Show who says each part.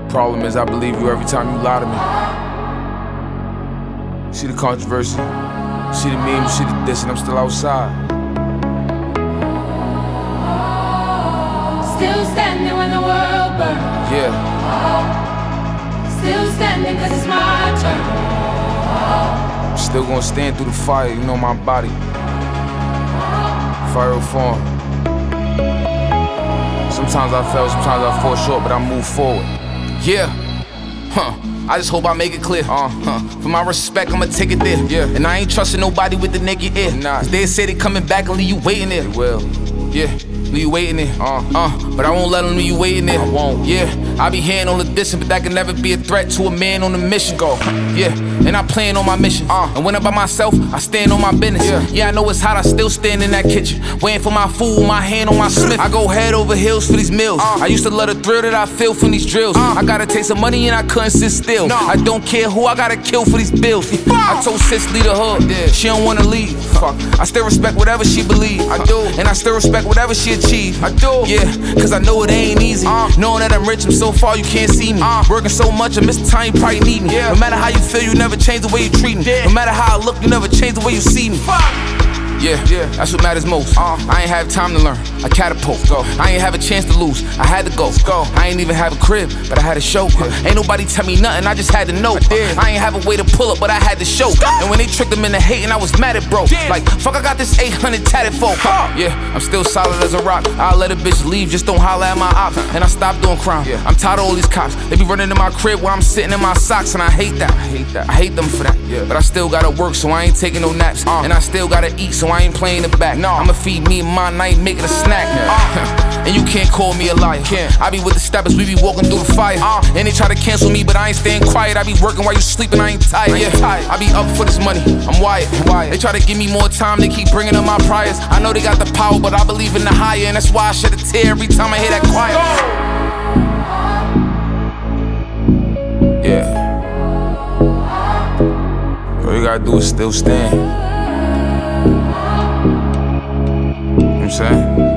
Speaker 1: Problem is, I believe you every time you lie to me. See the controversy, see the memes, see the diss, and I'm still outside.
Speaker 2: Still standing when the world burns.
Speaker 1: Yeah.
Speaker 2: Still standing cause it's my turn.
Speaker 1: Still gonna stand through the fire, you know my body. Fire will form. Sometimes I fail, sometimes I fall short, but I move forward. Yeah. I just hope I make it clear. For my respect, I'ma take it there. Yeah. And I ain't trusting nobody with the naked ear. Cause they say they coming back and leave you waiting there. They will. Yeah. Leave you waiting there. But I won't let them leave you waiting there. I won't. Yeah. I be hearing all the dissing, but that can never be a threat to a man on a mission. Go. Yeah. And I plan on my mission. And when I'm by myself, I stand on my business. Yeah, I know it's hot, I still stand in that kitchen, waiting for my food, my hand on my smith. I go head over heels for these meals. I used to love the thrill that I feel from these drills. I gotta take some money and I couldn't sit still. I don't care who I gotta kill for these bills. I told sis leave the hood, she don't wanna leave. I still respect whatever she believe. I do. And I still respect whatever she achieve. I do. Yeah, cause I know it ain't easy. Knowing that I'm rich, I'm so far you can't see me. Working so much, I miss the time you probably need me. No matter how you feel, you never change the way you treat me. No matter how I look, you never change the way you see me. Yeah, that's what matters most. I ain't have time to learn, I catapult. I ain't have a chance to lose, I had to go. I ain't even have a crib, but I had a show. Ain't nobody tell me nothing, I just had to know. I ain't have a way to pull up, but I had to show. And when they tricked them into hating, I was mad at bro. Like, fuck, I got this 800 tatted folk. Yeah, I'm still solid as a rock. I'll let a bitch leave, just don't holler at my ops. And I stopped doing crime. I'm tired of all these cops. They be running in my crib while I'm sitting in my socks, and I hate that. I hate them for that. But I still gotta work, so I ain't taking no naps. And I still gotta eat, so I ain't playing it back. I'ma feed me and mine, I ain't making a snack. And you can't call me a liar. I be with the steppers, we be walking through the fire. And they try to cancel me, but I ain't staying quiet. I be working while you sleeping, I ain't tired. I be up for this money, I'm wired. They try to give me more time, they keep bringing up my priors. I know they got the power, but I believe in the higher. And that's why I shed a tear every time I hear that choir. Yeah. All you gotta do is still stand. You know what I'm saying?